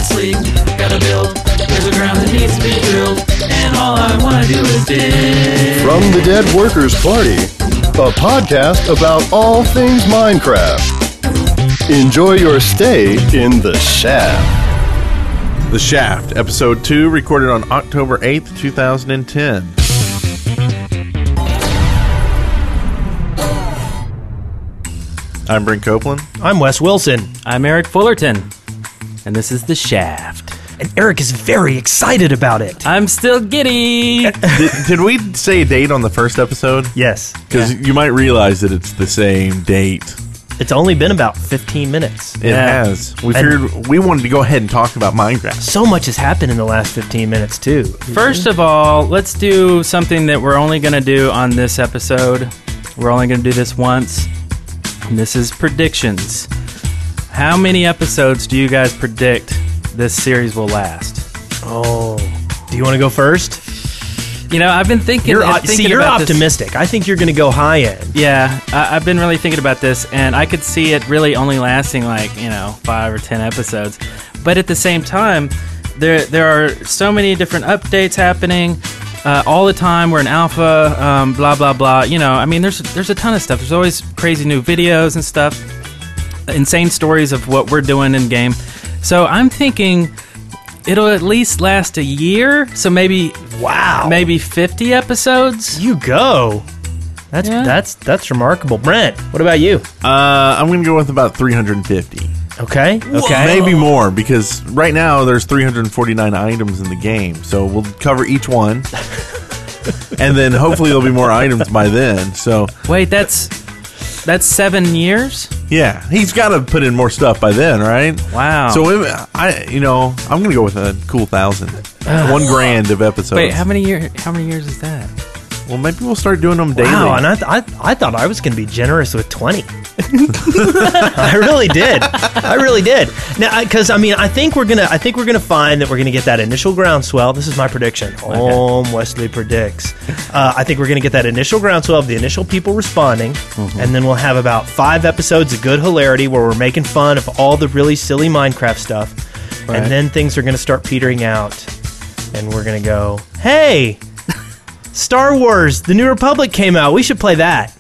sleep, gotta build. There's a ground that needs to be drilled, and all I wanna do is dig. From the Dead Workers Party, a podcast about all things Minecraft. Enjoy your stay in the Shaft. The Shaft, Episode 2, recorded on October 8th, 2010. I'm Brent Copeland. I'm Wes Wilson. I'm Eric Fullerton, and this is The Shaft. And Eric is very excited about it. I'm still giddy. Did we say a date on the first episode? Yes. Because you might realize that it's the same date. It's only been about 15 minutes. It has. We figured we wanted to go ahead and talk about Minecraft. So much has happened in the last 15 minutes, too. First of all, let's do something that we're only going to do on this episode. We're only going to do this once. And this is predictions. How many episodes do you guys predict this series will last? Oh. Do you want to go first? You know, I've been thinking... You're about optimistic. This. I think you're going to go high end. Yeah, I've been really thinking about this, and I could see it really only lasting 5 or 10 episodes. But at the same time, there are so many different updates happening all the time. We're in alpha, blah, blah, blah. You know, I mean, there's a ton of stuff. There's always crazy new videos and stuff, insane stories of what we're doing in game. So I'm thinking it'll at least last a year. So maybe 50 episodes. You go. That's remarkable. Brent, what about you? I'm going to go with about 350. Okay. Maybe more, because right now there's 349 items in the game. So we'll cover each one. And then hopefully there'll be more items by then. So wait, that's 7 years? Yeah, he's got to put in more stuff by then, right? Wow. So I'm going to go with a cool 1,000. $1,000 of episodes. Wait, how many years is that? Well, maybe we'll start doing them daily. Wow, and I thought I was going to be generous with 20. I really did. Now, because I think we're gonna find that we're gonna get that initial groundswell. This is my prediction. Wesley predicts. I think we're gonna get that initial groundswell of the initial people responding, and then we'll have about 5 episodes of good hilarity where we're making fun of all the really silly Minecraft stuff, and then things are gonna start petering out, and we're gonna go, hey. Star Wars: The New Republic came out. We should play that.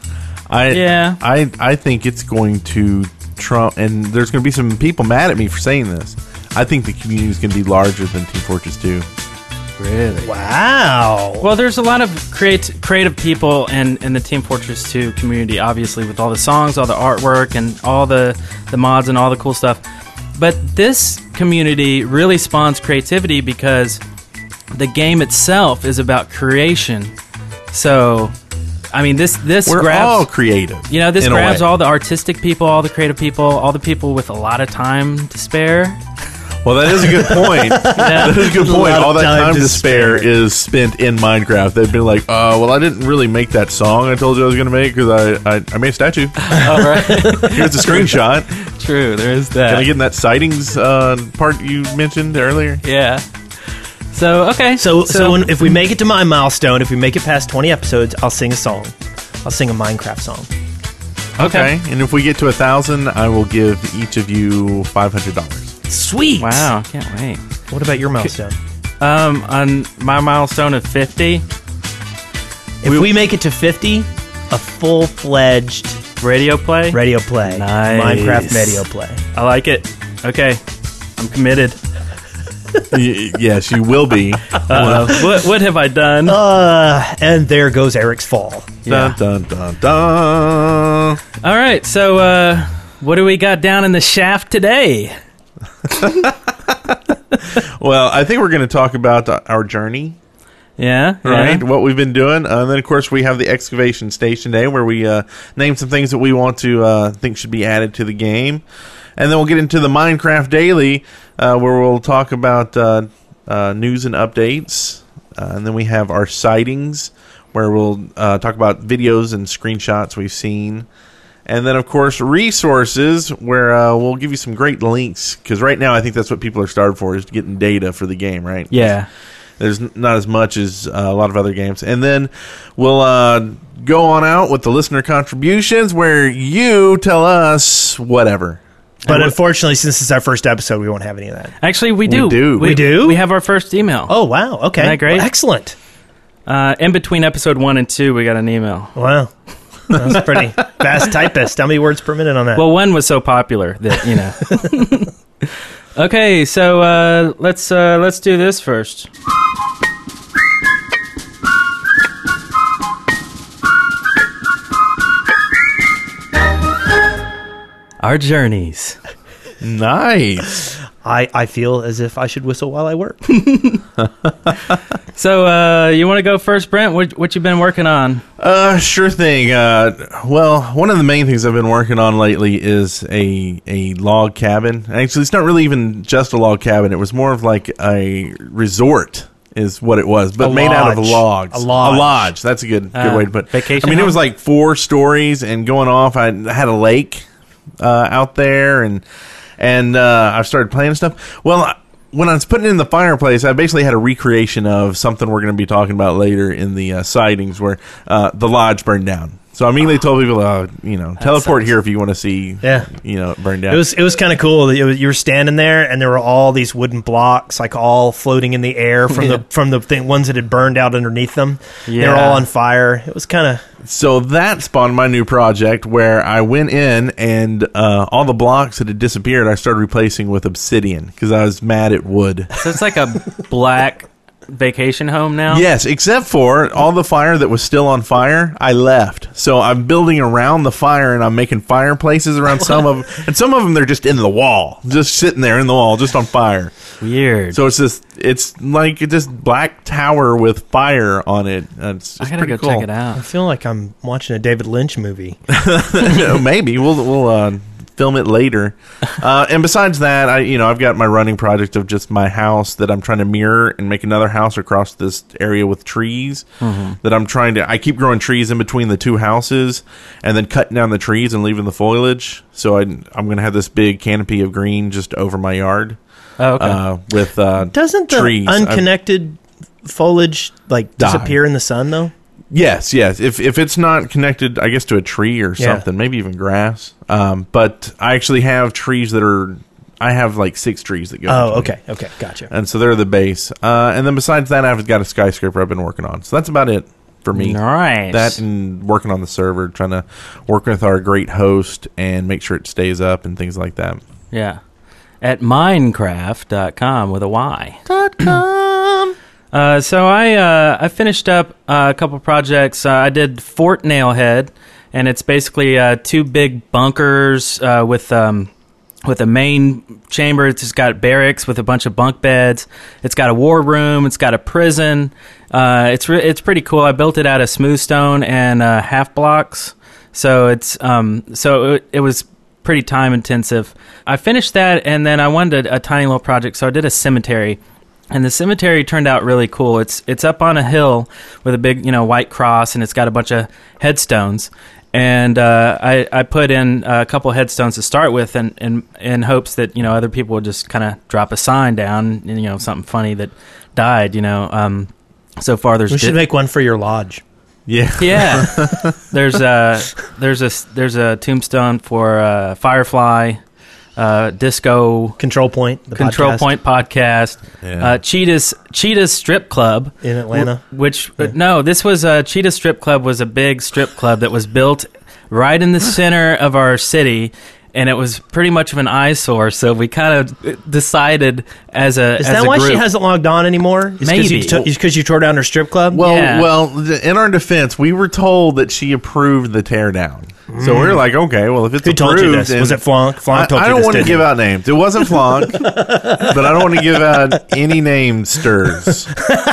I think it's going to trump, and there's going to be some people mad at me for saying this. I think the community is going to be larger than Team Fortress 2. Really? Wow. Well, there's a lot of creative people in the Team Fortress 2 community, obviously, with all the songs, all the artwork, and all the mods and all the cool stuff. But this community really spawns creativity because the game itself is about creation. So, I mean, this we're grabs all creative. You know, this grabs all the artistic people, all the creative people, all the people with a lot of time to spare. Well, that is a good point. That is a good point. All that time to spare is spent in Minecraft. They've been like, well, I didn't really make that song I told you I was going to make because I made a statue. All right. Here's a screenshot. True, there is that. Can I get in that sightings part you mentioned earlier? Yeah. So, okay. So if we make it to my milestone, if we make it past 20 episodes, I'll sing a song. I'll sing a Minecraft song. Okay. And if we get to 1,000, I will give each of you $500. Sweet. Wow, can't wait. What about your milestone? On my milestone of 50. If we make it to 50, a full-fledged radio play. Nice. Minecraft radio play. I like it. Okay. I'm committed. Yes, you will be. What have I done? And there goes Eric's fall. Dun, dun, dun, dun. All right, so what do we got down in the shaft today? Well, I think we're going to talk about our journey. Yeah. Right? What we've been doing. And then, of course, we have the excavation station day where we name some things that we want to think should be added to the game. And then we'll get into the Minecraft Daily, where we'll talk about news and updates. And then we have our sightings, where we'll talk about videos and screenshots we've seen. And then, of course, resources, where we'll give you some great links. Because right now, I think that's what people are starved for, is getting data for the game, right? Yeah. There's not as much as a lot of other games. And then we'll go on out with the listener contributions, where you tell us whatever. But unfortunately, since it's our first episode, we won't have any of that. Actually, we do. We do? We have our first email. Oh, wow. Okay. Isn't that great? Well, excellent. In between episode 1 and 2, we got an email. Wow. That's pretty fast typist. How many words per minute on that? Well, 1 was so popular that, you know. Okay, so let's do this first. Our journeys. Nice. I feel as if I should whistle while I work. So, you want to go first, Brent? What you been working on? Sure thing. Well, one of the main things I've been working on lately is a log cabin. Actually, it's not really even just a log cabin. It was more of like a resort is what it was, but made out of logs. A lodge. A lodge. That's a good way to put it. Vacation I mean, it home? was like 4 stories and going off. I had a lake out there, and I've started playing and stuff. Well, when I was putting it in the fireplace, I basically had a recreation of something we're going to be talking about later in the sightings, where the lodge burned down. So I immediately told people, teleport sucks. here if you want to see, Yeah. it burned down. It was kind of cool. You were standing there, and there were all these wooden blocks, like all floating in the air from the ones that had burned out underneath them. They were all on fire. It was kind of So that spawned my new project, where I went in and all the blocks that had disappeared, I started replacing with obsidian because I was mad at wood. So it's like a black vacation home now? Yes, except for all the fire that was still on fire, I left. So I'm building around the fire, and I'm making fireplaces around some of them. And some of them, they're just in the wall, just sitting there in the wall, just on fire. Weird. So it's like this black tower with fire on it. It's I gotta pretty go cool. check it out. I feel like I'm watching a David Lynch movie. Maybe we'll film it later. And besides that, I've got my running project of just my house that I'm trying to mirror and make another house across this area with trees. That I'm trying to. I keep growing trees in between the 2 houses, and then cutting down the trees and leaving the foliage. So I'm going to have this big canopy of green just over my yard. Oh, okay. With Doesn't the trees. unconnected foliage disappear in the sun though? Yes. If it's not connected, I guess, to a tree or something, maybe even grass. But I actually have trees I have like 6 trees that go. Oh, between. okay, gotcha. And so they're the base. And then besides that, I've got a skyscraper I've been working on. So that's about it for me. Nice. That and working on the server, trying to work with our great host and make sure it stays up and things like that. Yeah. At Minecraft.com with a Y. So I finished up a couple projects. I did Fort Nailhead, and it's basically 2 big bunkers with a main chamber. It's just got barracks with a bunch of bunk beds. It's got a war room. It's got a prison. It's pretty cool. I built it out of smooth stone and half blocks. So it was pretty time intensive. I finished that, and then I wanted a tiny little project. So I did a cemetery. And the cemetery turned out really cool. It's up on a hill with a big, white cross, and it's got a bunch of headstones. And I put in a couple headstones to start with, and in hopes that other people would just kind of drop a sign down, and, something funny that died. So far we should make one for your lodge. Yeah. Yeah. There's a tombstone for Firefly. Disco Control Point, the podcast. Point podcast, Yeah. Cheetah's Strip Club In Atlanta? No, this was Cheetah's Strip Club was a big strip club that was built right in the center of our city, and it was pretty much of an eyesore. So we kind of decided as a Is that why she hasn't logged on anymore? Maybe. Because you tore down her strip club? Well, in our defense, we were told that she approved the teardown. So we were like, okay, well, if it's Who approved... told you this? Was it Flonk? Flonk told I you don't this, want to didn't give he? out names. It wasn't Flonk, but I don't want to give out any name stirs.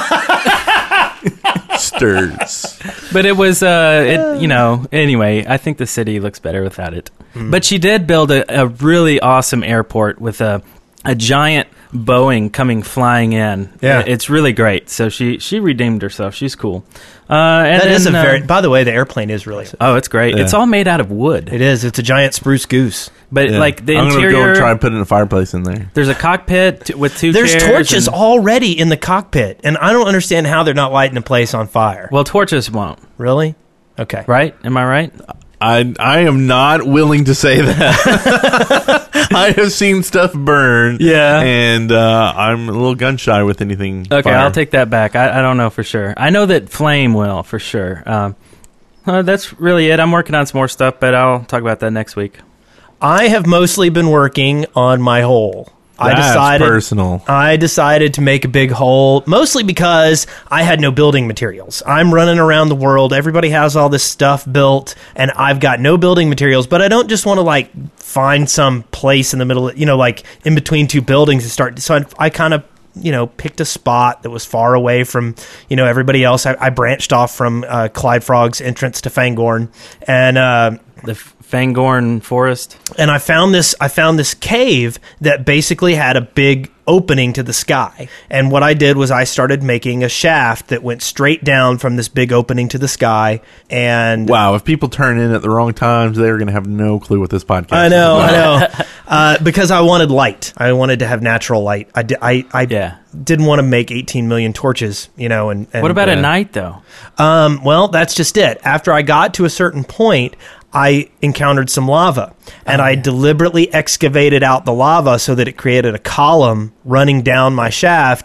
Stirs. But it was, anyway, I think the city looks better without it. But she did build a really awesome airport with a giant Boeing coming flying in. Yeah. It's really great. So she redeemed herself. She's cool. That is a very... By the way, the airplane is really... Oh, it's great. Yeah. It's all made out of wood. It is. It's a giant spruce goose. But like the I'm interior... going to go and try and put in a fireplace in there. There's a cockpit with 2 There's chairs. torches already in the cockpit, and I don't understand how they're not lighting the place on fire. Well, torches won't. Really? Okay. Right? Am I right? I am not willing to say that. I have seen stuff burn. Yeah. And I'm a little gun shy with anything. Okay, fire. I'll take that back. I don't know for sure. I know that flame will for sure. That's really it. I'm working on some more stuff, but I'll talk about that next week. I have mostly been working on my hole. That's personal. I decided to make a big hole, mostly because I had no building materials. I'm running around the world. Everybody has all this stuff built, and I've got no building materials. But I don't just want to like find some place in the middle, like in between two buildings and start. So I kind of picked a spot that was far away from everybody else. I branched off from Clyde Frog's entrance to Fangorn, and The Fangorn Forest. And I found this cave that basically had a big opening to the sky. And what I did was I started making a shaft that went straight down from this big opening to the sky. And wow, if people turn in at the wrong times, they're going to have no clue what this podcast I is know, about. I know. Because I wanted light. I wanted to have natural light. I didn't want to make 18 million torches, and What about at night, though? Well, that's just it. After I got to a certain point, I encountered some lava, and I deliberately excavated out the lava so that it created a column running down my shaft.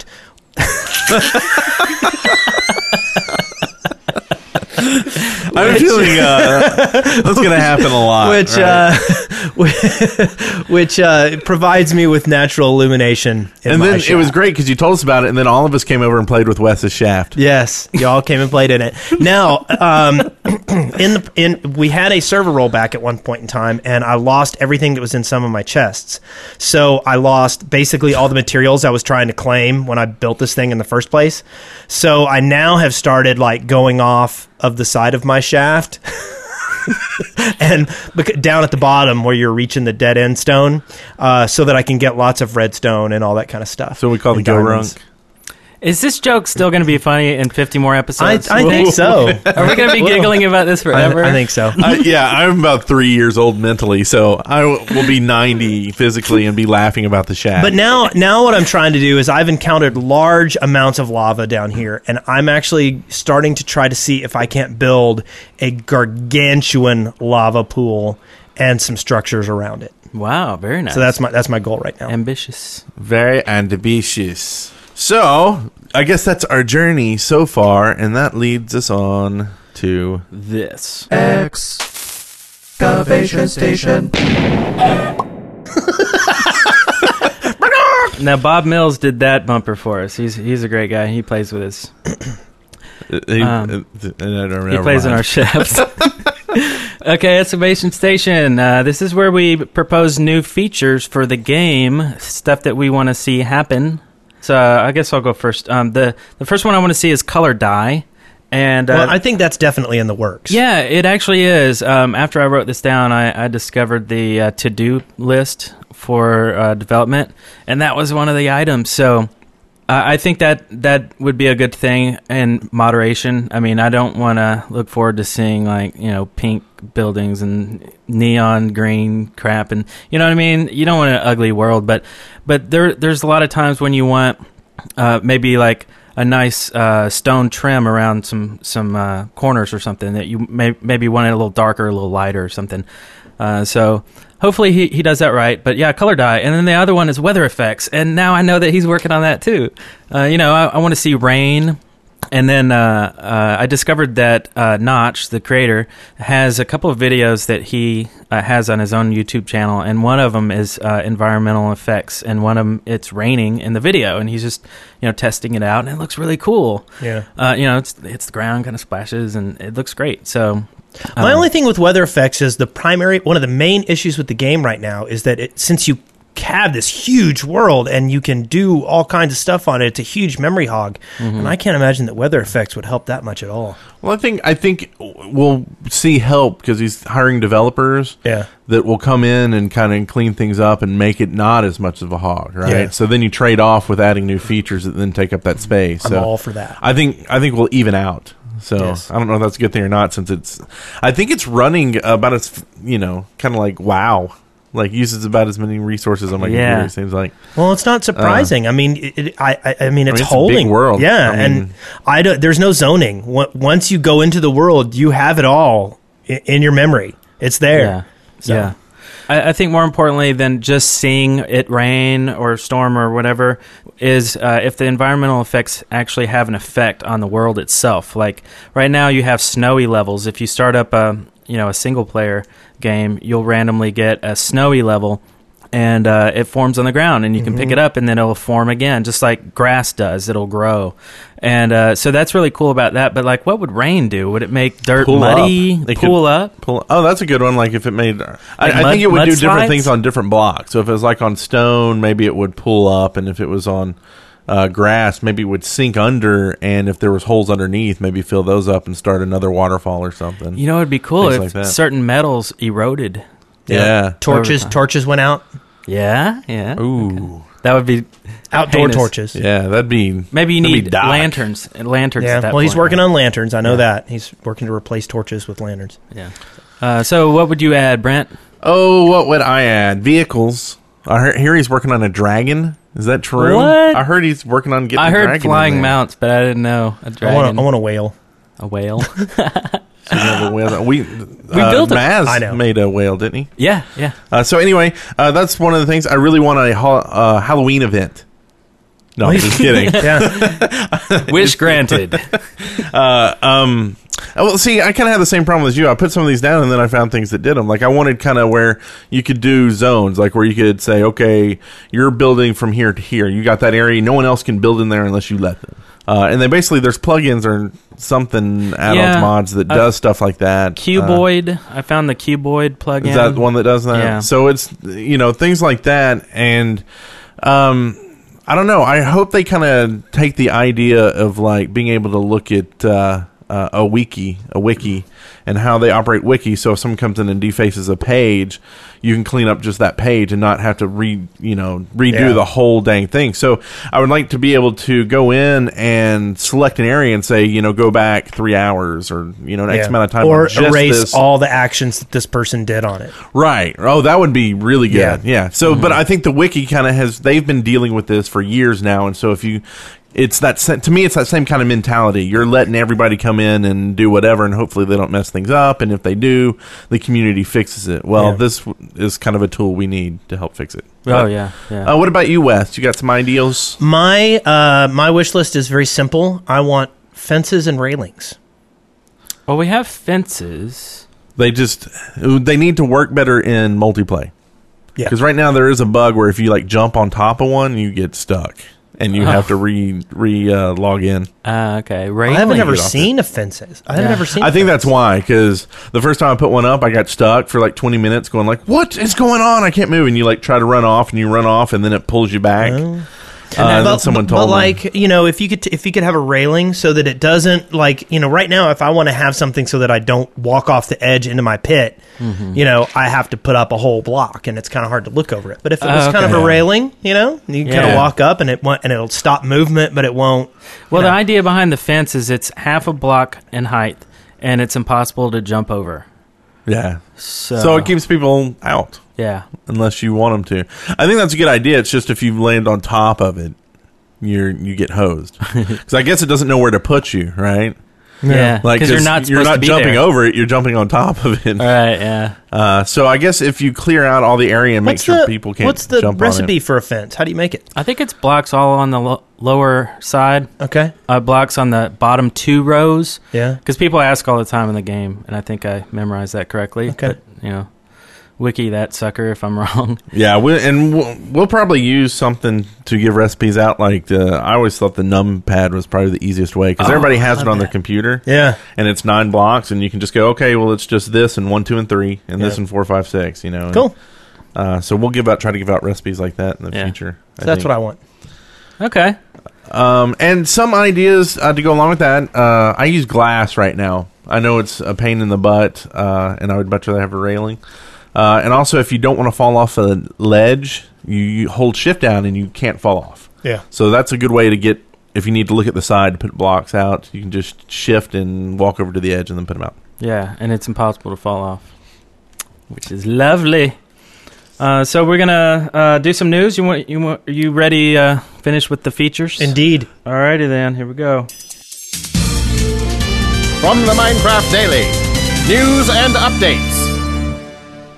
I'm feeling that's going to happen a lot. Which provides me with natural illumination. And then it was great because you told us about it, and then all of us came over and played with Wes's shaft. Yes, you all came and played in it. Now, we had a server rollback at one point in time, and I lost everything that was in some of my chests. So I lost basically all the materials I was trying to claim when I built this thing in the first place. So I now have started like going off of the side of my shaft and down at the bottom where you're reaching the dead end stone, so that I can get lots of redstone and all that kind of stuff. So we call it Go-Runk. Is this joke still going to be funny in 50 more episodes? I think so. Are we going to be giggling about this forever? I think so. Yeah, I'm about 3 years old mentally, so I will be 90 physically and be laughing about the shaft. But now what I'm trying to do is I've encountered large amounts of lava down here, and I'm actually starting to try to see if I can't build a gargantuan lava pool and some structures around it. Wow, very nice. So that's my goal right now. Ambitious. Very ambitious. So, I guess that's our journey so far, and that leads us on to This. Excavation station. Now, Bob Mills did that bumper for us. He's a great guy. He plays with us. He plays in our shafts. Okay, Excavation Station. This is where we propose new features for the game, stuff that we want to see happen. So I guess I'll go first. The first one I want to see is color dye. And well, I think that's definitely in the works. Yeah, it actually is. After I wrote this down, I discovered the to-do list for development, and that was one of the items. So I think that would be a good thing in moderation. I mean, I don't want to look forward to seeing pink buildings and neon green crap, and you know what I mean. You don't want an ugly world, but there's a lot of times when you want maybe like a nice stone trim around some corners or something that you maybe want it a little darker, a little lighter or something. So hopefully he does that right. But yeah, color dye. And then the other one is weather effects. And now I know that he's working on that too. I want to see rain. And then I discovered that Notch, the creator, has a couple of videos that he has on his own YouTube channel, and one of them is environmental effects, and one of them it's raining in the video, and he's just testing it out, and it looks really cool. Yeah, it's the ground kind of splashes, and it looks great. So my only thing with weather effects is one of the main issues with the game right now is that since you have this huge world and you can do all kinds of stuff on it, it's a huge memory hog, and I can't imagine that weather effects would help that much at all. Well, I think we'll see help because he's hiring developers that will come in and kind of clean things up and make it not as much of a hog, right? Yeah. So then you trade off with adding new features that then take up that space. I'm so all for that. I think we'll even out. So yes. I don't know if that's a good thing or not, since I think it's running about as kind of like WoW. Like uses about as many resources on my computer. It seems like. Well, it's not surprising. I mean, it's a holding big world. Yeah, and there's no zoning. Once you go into the world, you have it all in your memory. It's there. Yeah. So. Yeah. I think more importantly than just seeing it rain or storm or whatever is if the environmental effects actually have an effect on the world itself. Like right now you have snowy levels. If you start up a single player game, you'll randomly get a snowy level and it forms on the ground and you can pick it up and then it'll form again just like grass does. It'll grow. And so that's really cool about that. But like what would rain do? Would it make dirt muddy? Pool up? Oh, that's a good one. Like if it made... I think it would do different mudslides? things on different blocks. So if it was like on stone, maybe it would pull up. And if it was on grass, maybe it would sink under. And if there was holes underneath, maybe fill those up and start another waterfall or something. You know, it'd be cool Things if like that. certain metals eroded. Yeah. Torches went out. Yeah, yeah. Ooh. That would be Outdoor heinous. torches. Yeah, that'd be... Maybe you that'd be need dark. lanterns. Lanterns Yeah. at that Well, he's point. working on lanterns. I know that. He's working to replace torches with lanterns. Yeah. So what would you add, Brent? Oh, what would I add? Vehicles. I hear he's working on a dragon. Is that true? What? I heard he's working on getting I a dragon heard in flying there. mounts, but I didn't know a I dragon. want a whale. A whale. So we have a whale. We built a- Maz I know. made a whale, didn't he? Yeah, yeah. So anyway, that's one of the things. I really want a Halloween event. No, I'm just kidding. Yeah. Wish granted. Well, see, I kind of had the same problem as you. I put some of these down, and then I found things that did them. Like, I wanted kind of where you could do zones, like where you could say, okay, you're building from here to here. You got that area. No one else can build in there unless you let them. And then basically there's plugins or something, add-ons, Yeah. mods that does stuff like that. Cuboid. I found the Cuboid plugin. Is that the one that does that? Yeah. So it's, things like that. And I don't know. I hope they kind of take the idea of like being able to look at a wiki, and how they operate wiki. So if someone comes in and defaces a page, you can clean up just that page and not have to redo Yeah. the whole dang thing. So I would like to be able to go in and select an area and say, go back 3 hours or an X amount of time, or on just erase this. all the actions that this person did on it. Right. Oh, that would be really good. Yeah. Yeah. So, but I think the wiki kind of they've been dealing with this for years now. And so it's that, to me, it's that same kind of mentality. You're letting everybody come in and do whatever, and hopefully they don't mess things up. And if they do, the community fixes it. Well, Yeah. this is kind of a tool we need to help fix it. Oh, yeah. Yeah. What about you, Wes? You got some ideals? My wish list is very simple. I want fences and railings. Well, we have fences. They need to work better in multiplayer. Yeah. Because right now there is a bug where if you like jump on top of one, you get stuck. And you have to log in. Okay. I Railings. haven't ever get off seen a fences. I have Yeah. never seen. I think fences. that's why, because the first time I put one up, I got stuck for like 20 minutes going like, what is going on? I can't move. And you like try to run off, and you run off, and then it pulls you back. And then someone told but me. like if you could have a railing so that it doesn't right now if I want to have something so that I don't walk off the edge into my pit, I have to put up a whole block and it's kind of hard to look over it. But if it was kind of a Okay. railing, you can kind Yeah. of walk up and it'll stop movement, but it won't. Well, you the know. idea behind the fence is it's half a block in height, and it's impossible to jump over. Yeah. So, So it keeps people out yeah. unless you want them to. I think that's a good idea. It's just if you land on top of it, you get hosed. Because I guess it doesn't know where to put you, right? Yeah. Like Because you're not supposed to be jumping there. over it. You're jumping on top of it. All right, yeah. So I guess if you clear out all the area and make sure people can't what's the jump recipe on it. for a fence? How do you make it? I think it's blocks all on the lower side, Okay. blocks on the bottom 2 rows. Yeah. Because people ask all the time in the game, and I think I memorized that correctly. Okay. But, wiki that sucker if I'm wrong. Yeah, we'll probably use something to give recipes out. Like I always thought the numpad was probably the easiest way because everybody has it on their computer. Yeah. And it's 9 blocks, and you can just go, okay, well, it's just this and 1, 2, and 3, and this Yeah. and 4, 5, 6. And, Cool. so we'll try to give out recipes like that in the Yeah. future. So that's what I want. Okay. And some ideas to go along with that. I use glass right now. I know it's a pain in the butt, and I would much rather have a railing. And also, if you don't want to fall off a ledge, you hold shift down and you can't fall off. Yeah. So that's a good way to get, if you need to look at the side to put blocks out, you can just shift and walk over to the edge and then put them out. Yeah, and it's impossible to fall off, which is lovely. So we're gonna do some news. Are you ready? Finish with the features. Indeed. Alrighty then. Here we go. From the Minecraft Daily, news and updates.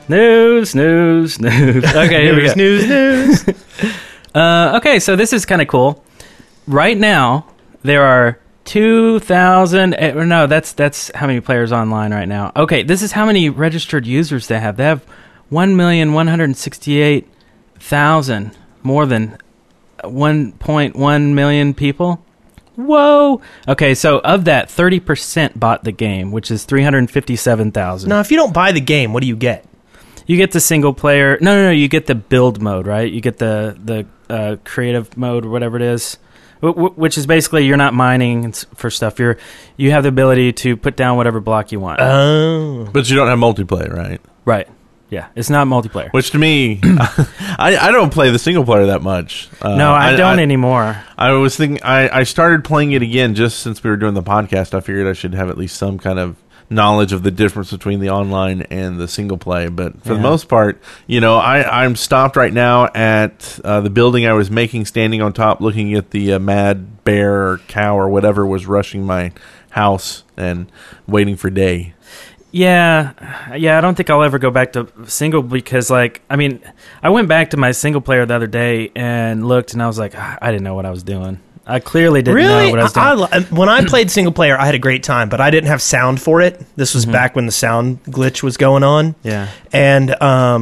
Snooze. Okay, here we go. Snooze. Okay, so this is kind of cool. Right now, there are 2,000. No, that's how many players online right now. Okay, this is how many registered users they have. They have 1,168,000, more than 1.1 million people. Whoa. Okay, so of that, 30% bought the game, which is 357,000. Now, if you don't buy the game, what do you get? You get the single player. No. You get the build mode, right? You get the creative mode or whatever it is, which is basically you're not mining for stuff. You have the ability to put down whatever block you want. Oh. But you don't have multiplayer, right? Right. Yeah, it's not multiplayer. Which to me, I don't play the single player that much. No, I don't anymore. I was thinking, I started playing it again just since we were doing the podcast. I figured I should have at least some kind of knowledge of the difference between the online and the single play. But for the most part, I'm stopped right now at the building I was making, standing on top, looking at the mad bear or cow or whatever was rushing my house and waiting for day. Yeah, I don't think I'll ever go back to single because, I went back to my single player the other day and looked, and I was like, I didn't know what I was doing. I clearly didn't know what I was doing. When I played single player, I had a great time, but I didn't have sound for it. This was back when the sound glitch was going on. Yeah. And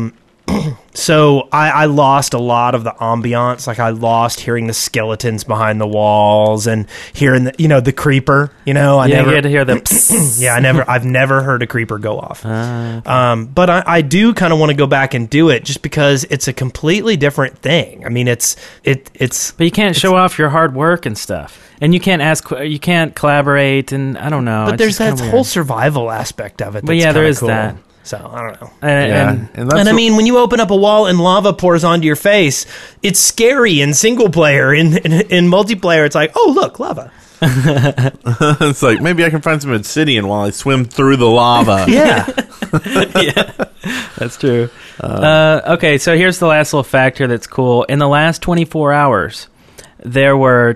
so I lost a lot of the ambiance. Like I lost hearing the skeletons behind the walls and hearing the creeper. I never had to hear the. Yeah, I've never heard a creeper go off. But I do kind of want to go back and do it just because it's a completely different thing. I mean, it's. But you can't show off your hard work and stuff, and you can't collaborate, and I don't know. But there's that whole survival aspect of it. But yeah, there is cool. that. So, I don't know. And I mean, when you open up a wall and lava pours onto your face, it's scary in single player. In multiplayer, it's like, oh, look, lava. It's like, maybe I can find some obsidian while I swim through the lava. Yeah. Yeah, that's true. Okay, so here's the last little fact here that's cool. In the last 24 hours, there were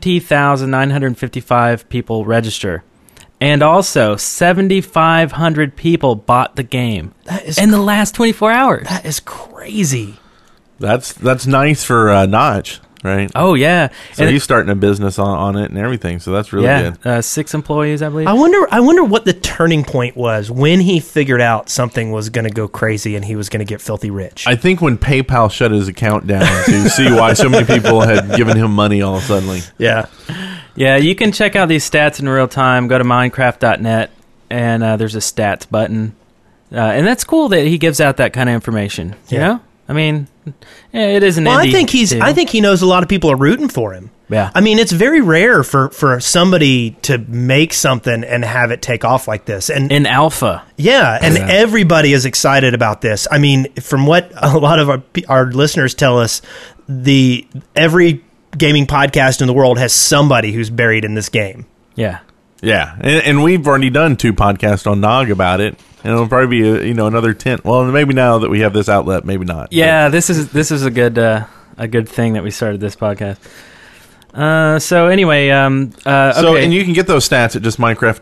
20,955 people register. And also, 7,500 people bought the game in the last 24 hours. That is crazy. That's nice for Notch, right? Oh, yeah. So he's starting a business on it and everything, so that's really good. 6 employees, I believe. I wonder what the turning point was when he figured out something was going to go crazy and he was going to get filthy rich. I think when PayPal shut his account down to see why so many people had given him money all suddenly. Yeah. Yeah, you can check out these stats in real time. Go to Minecraft.net, and there's a stats button. And that's cool that he gives out that kind of information. You know? I mean, it is an indie. I think he knows a lot of people are rooting for him. Yeah. I mean, it's very rare for somebody to make something and have it take off like this. And in alpha. Yeah, and everybody is excited about this. I mean, from what a lot of our listeners tell us, every gaming podcast in the world has somebody who's buried in this game. Yeah. Yeah, and we've already done 2 podcasts on Nog about it, and it'll probably be another 10. Well, maybe now that we have this outlet, maybe not. Yeah, this is a good thing that we started this podcast. So anyway, okay. So and you can get those stats at just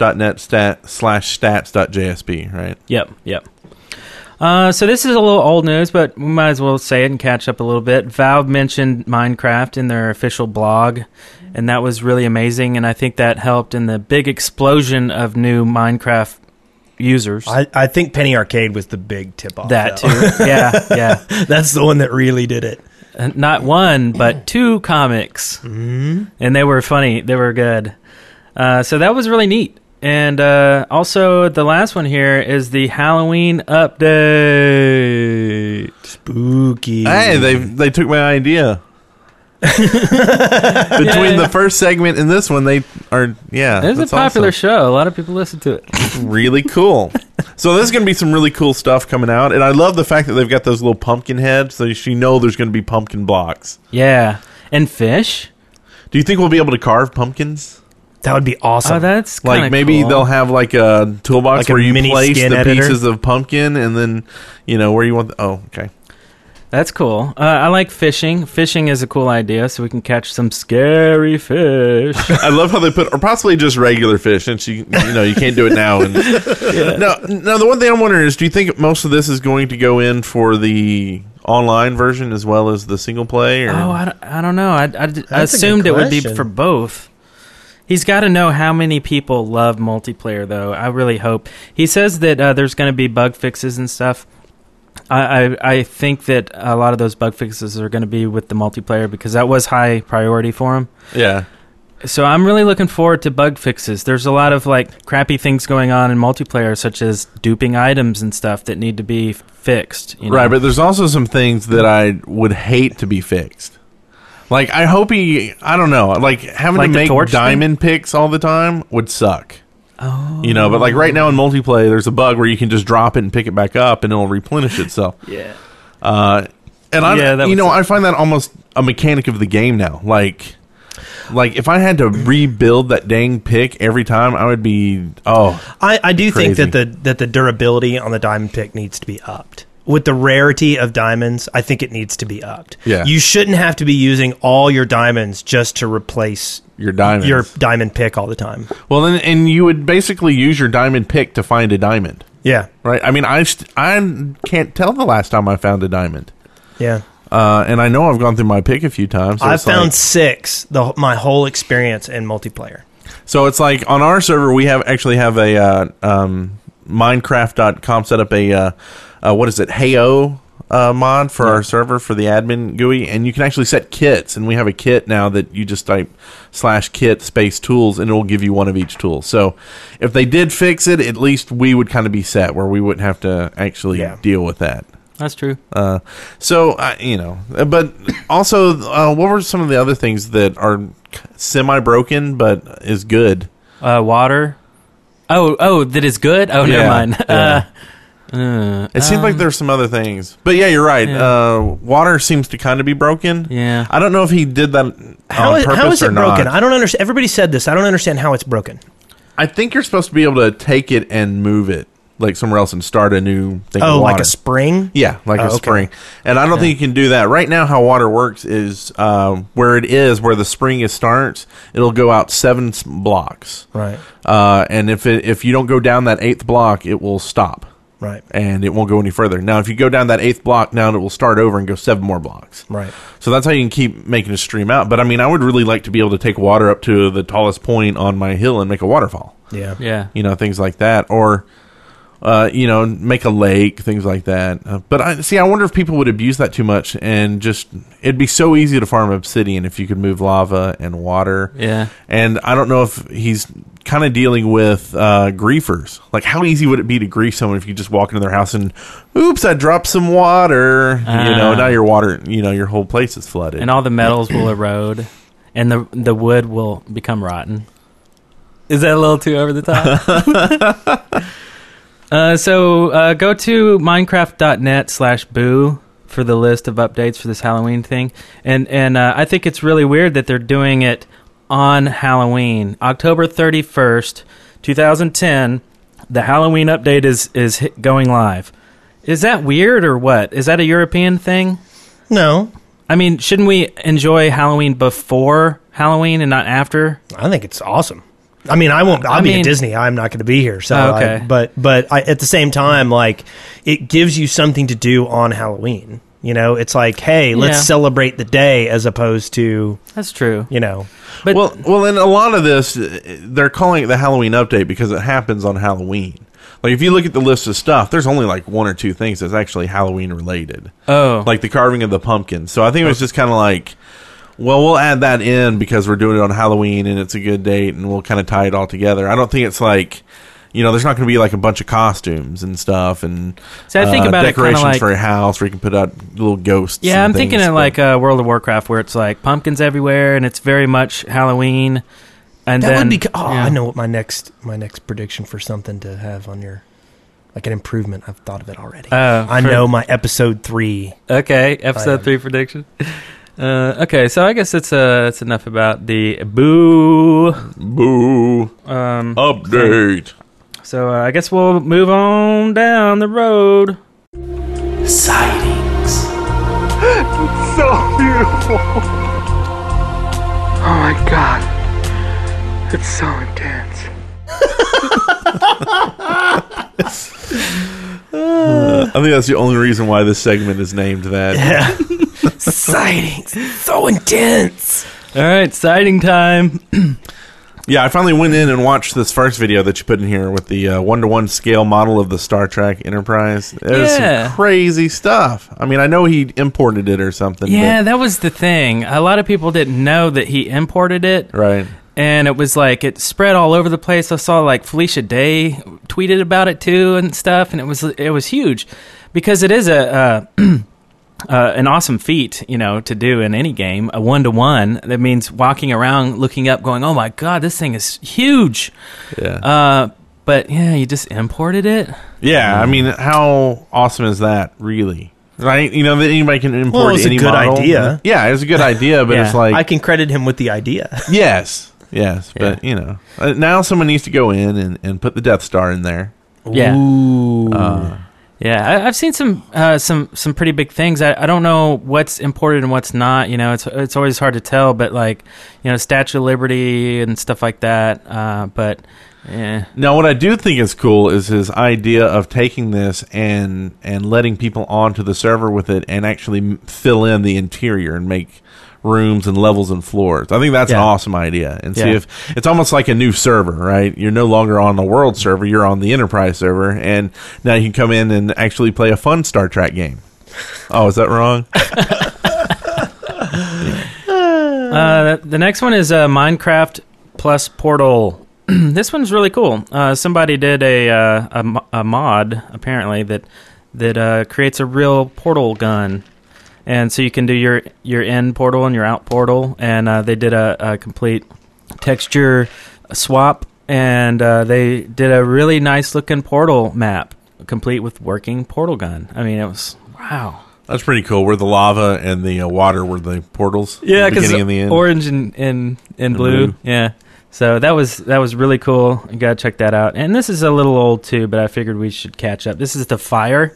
Minecraft.net/stats.jsp, right? Yep. So this is a little old news, but we might as well say it and catch up a little bit. Valve mentioned Minecraft in their official blog, and that was really amazing, and I think that helped in the big explosion of new Minecraft users. I think Penny Arcade was the big tip-off. That too. Yeah. That's the one that really did it. Not 1, but 2 comics. Mm-hmm. And they were funny. They were good. So that was really neat. And also, the last one here is the Halloween update. Spooky. Hey, they took my idea. Between the first segment and this one, they are, it's a popular show. A lot of people listen to it. Really cool. So there's going to be some really cool stuff coming out, and I love the fact that they've got those little pumpkin heads, so you know there's going to be pumpkin blocks. Yeah, and fish. Do you think we'll be able to carve pumpkins? That would be awesome. Oh, that's kind of like maybe cool. They'll have like a toolbox like where a you mini place skin the editor. pieces of pumpkin, and then where you want. Okay. That's cool. I like fishing. Fishing is a cool idea, so we can catch some scary fish. I love how they put, or possibly just regular fish, since you can't do it now. And now, the one thing I'm wondering is, do you think most of this is going to go in for the online version as well as the single play? Or? Oh, I don't know. I That's assumed a it good would be question. for both. He's got to know how many people love multiplayer, though. I really hope. He says that there's going to be bug fixes and stuff. I think that a lot of those bug fixes are going to be with the multiplayer because that was high priority for him. Yeah. So I'm really looking forward to bug fixes. There's a lot of like crappy things going on in multiplayer, such as duping items and stuff that need to be fixed. You know? Right, but there's also some things that I would hate to be fixed. Like, I hope I don't know, like having Like to the make torch diamond picks all the time would suck. Oh, But like right now in multiplayer, there's a bug where you can just drop it and pick it back up and it'll replenish itself. yeah. And I find that almost a mechanic of the game now. Like if I had to rebuild that dang pick every time, I would be I do crazy. think that the durability on the diamond pick needs to be upped. With the rarity of diamonds, I think it needs to be upped. Yeah. You shouldn't have to be using all your diamonds just to replace your diamonds. your diamond pick all the time. Well, and you would basically use your diamond pick to find a diamond, Yeah. right? I mean, I can't tell the last time I found a diamond. Yeah. And I know I've gone through my pick a few times. So I've it's like- found 6 my whole experience in multiplayer. So it's like on our server, we actually have a Minecraft.com set up a Heyo mod for our server for the admin GUI, and you can actually set kits, and we have a kit now that you just type /kit space tools, and it will give you one of each tool. So if they did fix it, at least we would kind of be set where we wouldn't have to actually deal with that. That's true. But also, what were some of the other things that are semi-broken but is good? Water. Oh, that is good? Oh, never mind. Yeah. It seems like there's some other things. But yeah, you're right. Yeah. Water seems to kind of be broken. Yeah. I don't know if he did that on purpose How is or it broken? not. I don't understand. Everybody said this. I don't understand how it's broken. I think you're supposed to be able to take it and move it like somewhere else and start a new thing of water. Like a spring? Yeah, like a okay. spring. And I don't think you can do that. Right now, how water works is where the spring starts, it'll go out 7 blocks. Right. And if you don't go down that 8th block, it will stop. Right. And it won't go any further. Now, if you go down that 8th block, now it will start over and go 7 more blocks. Right. So that's how you can keep making it stream out. But I mean, I would really like to be able to take water up to the tallest point on my hill and make a waterfall. Yeah. Yeah. Things like that. Or, make a lake, things like that. But I wonder if people would abuse that too much and it'd be so easy to farm obsidian if you could move lava and water. Yeah. And I don't know if he's kind of dealing with griefers. Like, how easy would it be to grief someone if you just walk into their house and, oops, I dropped some water. Now your water, your whole place is flooded. And all the metals will erode, and the wood will become rotten. Is that a little too over the top? So go to minecraft.net/boo for the list of updates for this Halloween thing. And I think it's really weird that they're doing it on Halloween. October 31st, 2010, the Halloween update is going live. Is that weird or what? Is that a European thing? No. I mean, shouldn't we enjoy Halloween before Halloween and not after? I think it's awesome. I mean, I'll be at Disney. I'm not going to be here. So, okay. But at the same time, like, it gives you something to do on Halloween. It's like, hey, let's celebrate the day as opposed to, That's true. But well, and a lot of this, they're calling it the Halloween update because it happens on Halloween. Like, if you look at the list of stuff, there's only like 1 or 2 things that's actually Halloween related. Oh. Like the carving of the pumpkin. So I think it was just kind of like, well, we'll add that in because we're doing it on Halloween and it's a good date and we'll kind of tie it all together. I don't think it's like, there's not going to be like a bunch of costumes and stuff and See, I think about it kinda decorations like- for a house where you can put out little ghosts. Yeah, and I'm thinking things, of but- like World of Warcraft, where it's like pumpkins everywhere, and it's very much Halloween. And that then, would be. yeah. I know what my next prediction for something to have on your, like an improvement. I've thought of it already. I know my episode 3. Okay, episode 3 prediction. Okay, so I guess it's enough about the boo update. So I guess we'll move on down the road. Sightings. So beautiful. Oh my God. It's so intense. I think that's the only reason why this segment is named that. Yeah. Sightings. So intense. All right, sighting time. Yeah, I finally went in and watched this first video that you put in here with the 1-to-1 scale model of the Star Trek Enterprise. There's some crazy stuff. I mean, I know he imported it or something. Yeah, that was the thing. A lot of people didn't know that he imported it. Right. And it was like, it spread all over the place. I saw like Felicia Day tweeted about it too and stuff. And it was huge because it is an awesome feat, to do in any game, a 1-to-1. That means walking around, looking up, going, "Oh my God, this thing is huge." Yeah. But yeah, you just imported it. Yeah, I mean, how awesome is that, really? Right? That anybody can import Well, it was any a good model. idea. Yeah, it was a good idea, but Yeah. it's like I can credit him with the idea. yes, but now someone needs to go in and put the Death Star in there. Yeah. Ooh. Yeah, I've seen some pretty big things. I don't know what's imported and what's not. It's always hard to tell. But like, Statue of Liberty and stuff like that. But yeah. Now, what I do think is cool is his idea of taking this and letting people onto the server with it and actually fill in the interior and make rooms and levels and floors. I think that's an awesome idea. And see if it's almost like a new server, right? You're no longer on the world server, you're on the Enterprise server, and now you can come in and actually play a fun Star Trek game. Oh, is that wrong? The next one is Minecraft plus Portal. This one's really cool. Somebody did a mod apparently that creates a real portal gun. And so you can do your in portal and your out portal, and they did a complete texture swap, and they did a really nice looking portal map, complete with working portal gun. I mean, it was wow. That's pretty cool. Where the lava and the water were the portals. Yeah, the because beginning and the end. orange and blue. Yeah. So that was really cool. You gotta check that out. And this is a little old too, but I figured we should catch up. This is the fire.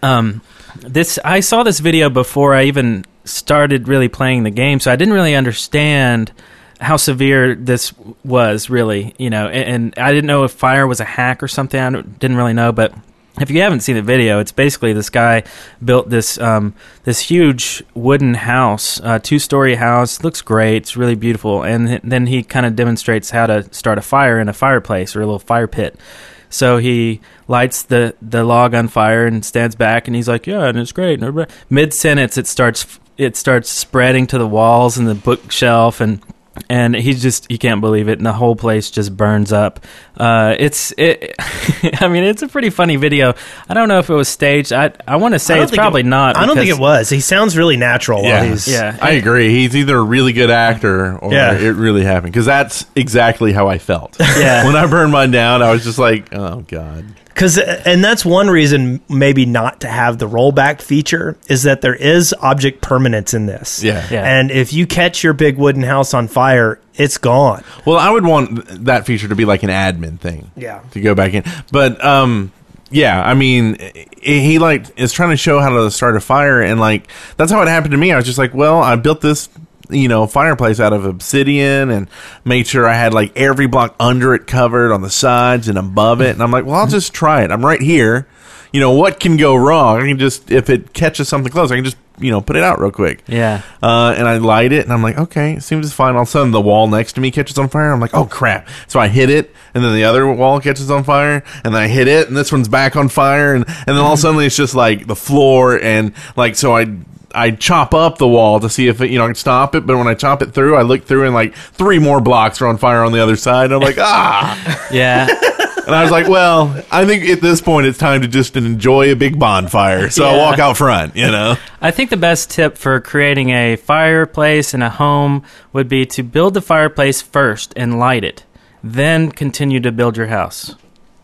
I saw this video before I even started really playing the game, so I didn't really understand how severe this was really, and I didn't know if fire was a hack or something. I didn't really know, but if you haven't seen the video, it's basically this guy built this huge wooden house, 2-story house. Looks great. It's really beautiful. And then he kind of demonstrates how to start a fire in a fireplace or a little fire pit. So he lights the log on fire and stands back, and he's like, "Yeah, and it's great." Mid-sentence, it starts spreading to the walls and the bookshelf, and he can't believe it, and the whole place just burns up. I mean, it's a pretty funny video. I don't know if it was staged. I want to say it's probably not. I don't think it was. He sounds really natural while he's... Yeah, I agree. He's either a really good actor or it really happened, because that's exactly how I felt. Yeah. When I burned mine down, I was just like, oh, God. And that's one reason maybe not to have the rollback feature is that there is object permanence in this. Yeah. And if you catch your big wooden house on fire, it's gone. Well, I would want that feature to be like an admin thing. Yeah. To go back in. But, I mean, he is trying to show how to start a fire, and that's how it happened to me. I was just like, well, I built this fireplace out of obsidian and made sure I had every block under it covered on the sides and above it. And I'm like, well, I'll just try it. I'm right here. What can go wrong? I can just, if it catches something close, I can just, put it out real quick. Yeah. And I light it, and I'm like, okay, it seems fine. All of a sudden, the wall next to me catches on fire. I'm like, oh, crap. So I hit it, and then the other wall catches on fire, and then I hit it, and this one's back on fire. And then all of a sudden, it's just the floor, and so I chop up the wall to see if I can stop it, but when I chop it through, I look through and 3 more blocks are on fire on the other side. And I'm like, ah! Yeah. And I was like, well, I think at this point it's time to just enjoy a big bonfire. So I'll walk out front, I think the best tip for creating a fireplace in a home would be to build the fireplace first and light it, then continue to build your house.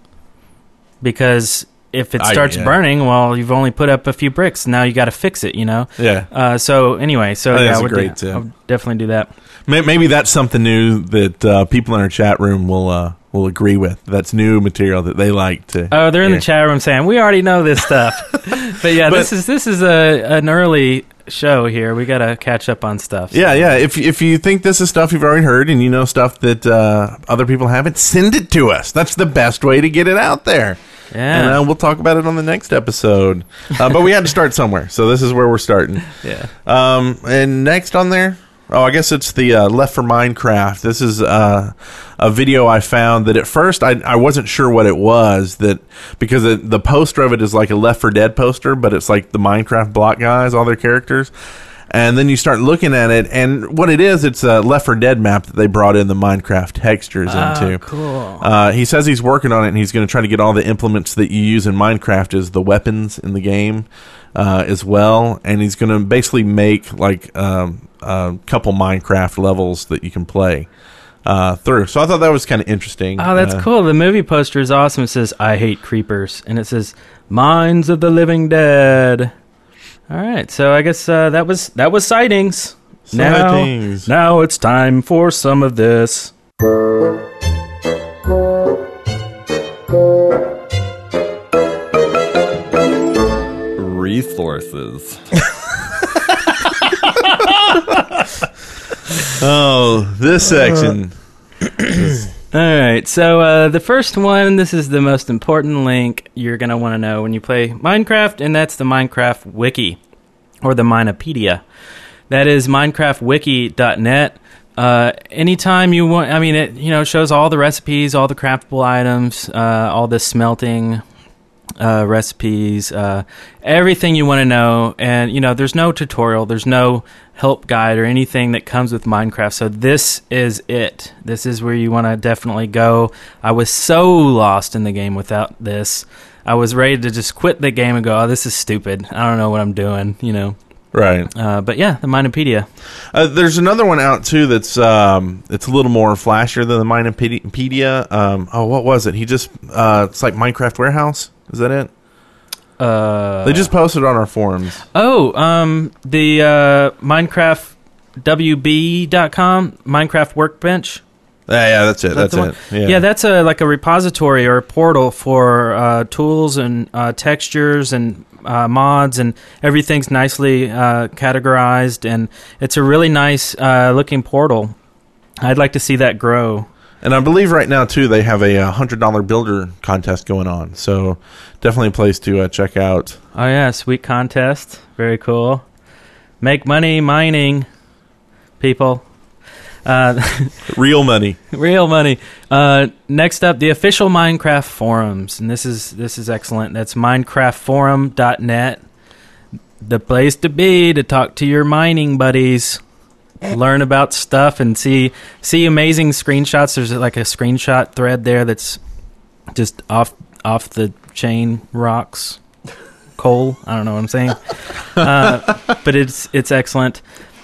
Because if it starts burning, well, you've only put up a few bricks. Now you got to fix it, Yeah. So anyway, that's a great tip. I would definitely do that. Maybe that's something new that people in our chat room will agree with. That's new material that they like to. Oh, they're in the chat room saying we already know this stuff. But yeah, this is an early show here. We got to catch up on stuff. Yeah. If you think this is stuff you've already heard and you know stuff that other people haven't, send it to us. That's the best way to get it out there. Yeah. And we'll talk about it on the next episode. But we had to start somewhere, so this is where we're starting. Yeah. And next on there, I guess it's the Left for Minecraft. This is a video I found that at first I wasn't sure what it was, because the poster of it is like a Left 4 Dead poster, but it's like the Minecraft block guys, all their characters. And then you start looking at it, and what it is, it's a Left 4 Dead map that they brought in the Minecraft textures into. Cool. He says he's working on it, and he's going to try to get all the implements that you use in Minecraft as the weapons in the game as well. And he's going to basically make like a couple Minecraft levels that you can play through. So I thought that was kind of interesting. Oh, that's cool. The movie poster is awesome. It says, "I hate creepers," and it says, "Mines of the Living Dead." All right, so I guess that was sightings. Sightings. Now it's time for some of this. Resources. Oh, this section. All right, so the first one, this is the most important link you're going to want to know when you play Minecraft, and that's the Minecraft Wiki, or the Minepedia. That is minecraftwiki.net. Anytime you want, it shows all the recipes, all the craftable items, all the smelting recipes, everything you want to know. And, there's no tutorial, there's no help guide or anything that comes with Minecraft. So this is it. This is where you want to definitely go. I was so lost in the game without this. I was ready to just quit the game and go, oh, this is stupid. I don't know what I'm doing, Right. But yeah, the Minepedia. There's another one out too that's it's a little more flashier than the Minepedia. What was it? It's like Minecraft Warehouse. Is that it? They just posted on our forums. The MinecraftWB.com, Minecraft Workbench. Yeah, that's it. That's it. Yeah, that's like a repository or a portal for tools and textures and mods, and everything's nicely categorized, and it's a really nice looking portal. I'd like to see that grow. And I believe right now, too, they have a $100 builder contest going on. So definitely a place to check out. Oh, yeah, sweet contest. Very cool. Make money mining, people. Real money. Real money. Next up, the official Minecraft forums. And this is excellent. That's minecraftforum.net. The place to be to talk to your mining buddies. Learn about stuff and see amazing screenshots. There's like a screenshot thread there that's just off the chain rocks. Coal. I don't know what I'm saying. But it's excellent.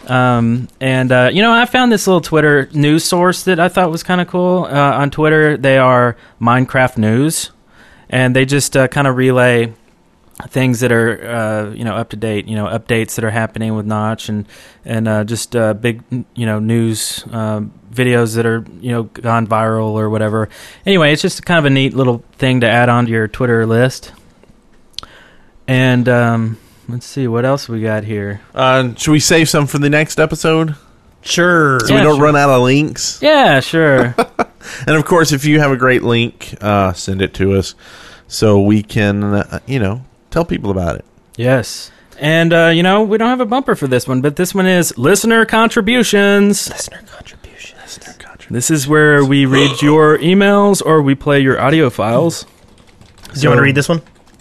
I found this little Twitter news source that I thought was kind of cool. On Twitter, they are Minecraft News, and they just kind of relay things that are up to date, updates that are happening with Notch, and just big news videos that are gone viral or whatever. Anyway, it's just kind of a neat little thing to add onto your Twitter list. And let's see what else we got here. Should we save some for the next episode? Sure. So we don't run out of links. Yeah, sure. And of course, if you have a great link, send it to us so we can tell people about it. Yes. And, we don't have a bumper for this one, but this one is Listener Contributions. Listener contributions. This is where we read your emails or we play your audio files. Do you want to read this one?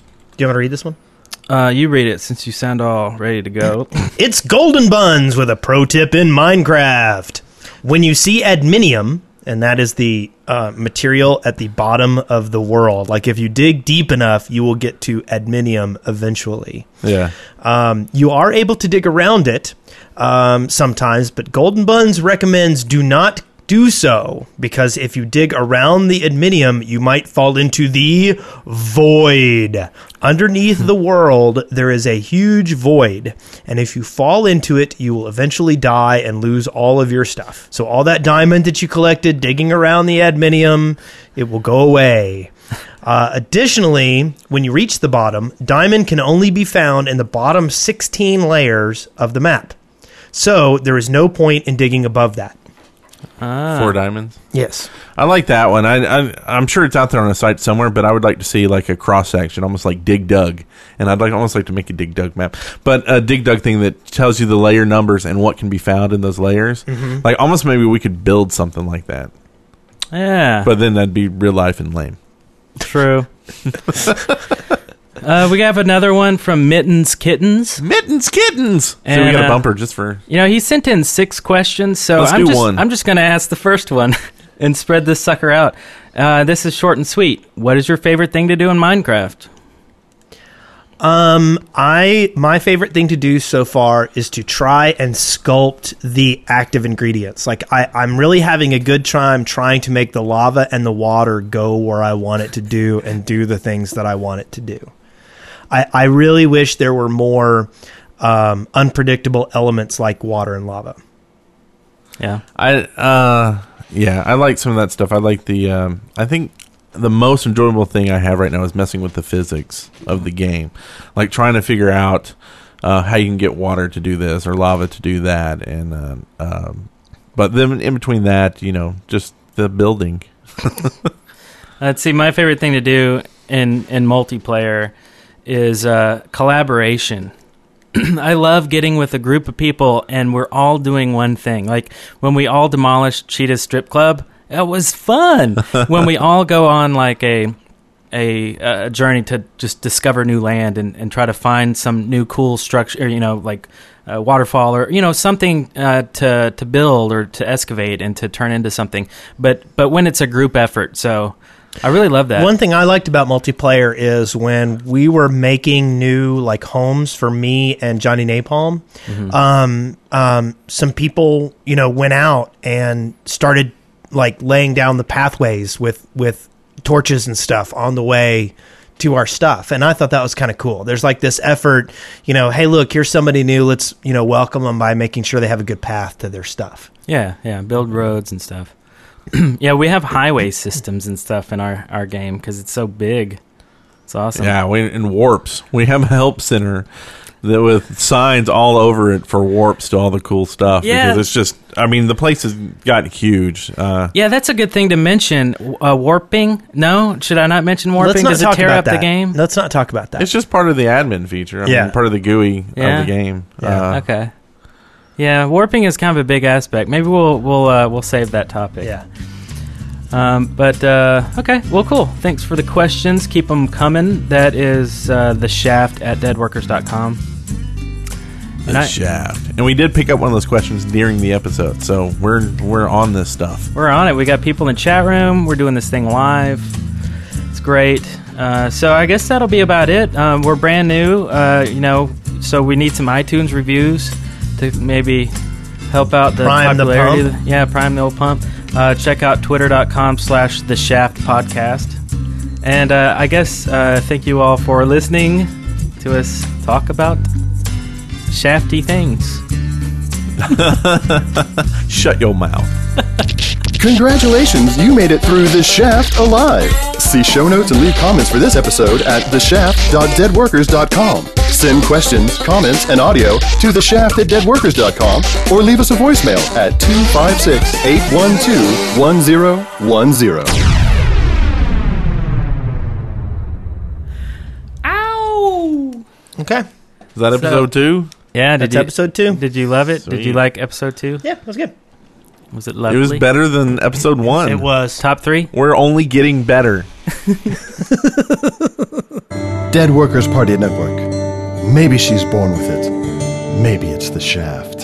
You read it since you sound all ready to go. It's Golden Buns with a pro tip in Minecraft. When you see adminium, and that is the material at the bottom of the world. Like if you dig deep enough, you will get to adminium eventually. Yeah. You are able to dig around it sometimes, but Golden Buns recommends do not do so, because if you dig around the adminium, you might fall into the void. Underneath the world, there is a huge void, and if you fall into it, you will eventually die and lose all of your stuff. So all that diamond that you collected digging around the adminium, it will go away. Additionally, when you reach the bottom, diamond can only be found in the bottom 16 layers of the map. So there is no point in digging above that. 4 diamonds. Yes. I like that one. I'm sure it's out there on a site somewhere, but I would like to see like a cross section, almost like Dig Dug, and I'd almost like to make a Dig Dug map, but a Dig Dug thing that tells you the layer numbers and what can be found in those layers. Mm-hmm. Like almost maybe we could build something like that, Yeah. but then that'd be real life and lame. True. We have another one from Mittens Kittens. Mittens Kittens. So we And, got a bumper just for. You know, he sent in 6 questions, so Let's do one. I'm just going to ask the first one and spread this sucker out. This is short and sweet. What is your favorite thing to do in Minecraft? My favorite thing to do so far is to try and sculpt the active ingredients. Like I'm really having a good time trying to make the lava and the water go where I want it to do and do the things that I want it to do. I really wish there were more unpredictable elements like water and lava. Yeah. I like some of that stuff. I like the I think the most enjoyable thing I have right now is messing with the physics of the game, like trying to figure out how you can get water to do this or lava to do that, and but then in between that, you know, just the building. Let's see. My favorite thing to do in multiplayer is collaboration. I love getting with a group of people and we're all doing one thing. Like when we all demolished Cheetah's strip club, it was fun. When we all go on like a journey to just discover new land and try to find some new cool structure, you know, like a waterfall or, you know, something to build or to excavate and to turn into something. But when it's a group effort, so I really love that. One thing I liked about multiplayer is when we were making new like homes for me and Johnny Napalm, some people, you know, went out and started like laying down the pathways with torches and stuff on the way to our stuff. And I thought that was kind of cool. There's like this effort, you know, hey, look, here's somebody new. Let's, you know, welcome them by making sure they have a good path to their stuff. Yeah, build roads and stuff. Yeah, we have highway systems and stuff in our game because it's so big. It's awesome. Yeah, in warps, we have a help center that with signs all over it for warps to all the cool stuff. Yeah. Because it's just, I mean, the place has gotten huge. Yeah, that's a good thing to mention. Warping? No, should I not mention warping? Let's not Does it talk tear about up that. the game? Let's not talk about that. It's just part of the admin feature. I mean, part of the GUI of the game. Yeah. Okay. Yeah, warping is kind of a big aspect. Maybe we'll save that topic. Yeah. Okay, well, cool. Thanks for the questions. Keep them coming. That is the shaft at deadworkers.com. The shaft. And we did pick up one of those questions during the episode, so we're on this stuff. We're on it. We got people in the chat room. We're doing this thing live. It's great. So I guess that'll be about it. We're brand new, you know, so we need some iTunes reviews to maybe help out the Prime the popularity. pump. Yeah, prime the old pump. Check out twitter.com/theshaftpodcast. And I guess thank you all for listening to us talk about shafty things. Shut your mouth. Congratulations, you made it through The Shaft alive. See show notes and leave comments for this episode at theshaft.deadworkers.com. Send questions, comments, and audio to theshaft@deadworkers.com or leave us a voicemail at 256-812-1010. Ow! Okay. Is that episode 2? Yeah, That's episode 2. Did you love it? Did you Sweet. like episode 2? Yeah, that was good. Was it It lovely? was better than episode 1. It was. Top 3? We're only getting better. Dead Workers Party Network. Maybe she's born with it. Maybe it's the Shaft.